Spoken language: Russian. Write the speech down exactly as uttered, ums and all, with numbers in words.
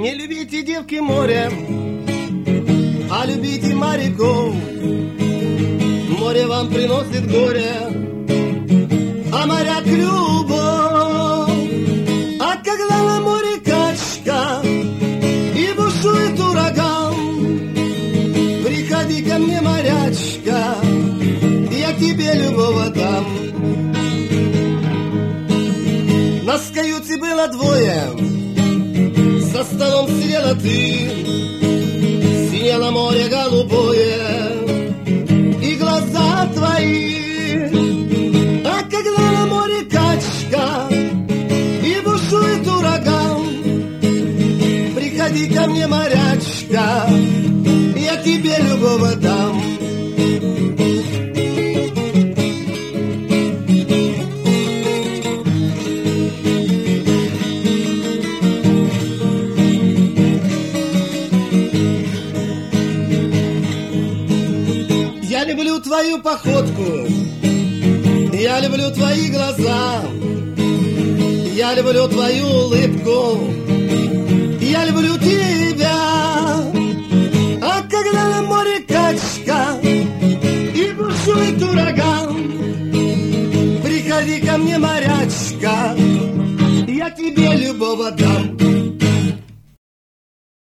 Не любите, девки, море, а любите моряков. Море вам приносит горе, а моряк любовь. А когда на море качка и бушует ураган, приходи ко мне, морячка, я тебе любого дам. Нас в каюте было двое, за столом сидела ты, синело море голубое и глаза твои. А когда на море качка и бушует ураган, приходи ко мне, морячка, я тебе любого дам. Я люблю твою походку, я люблю твои глаза, я люблю твою улыбку, я люблю тебя.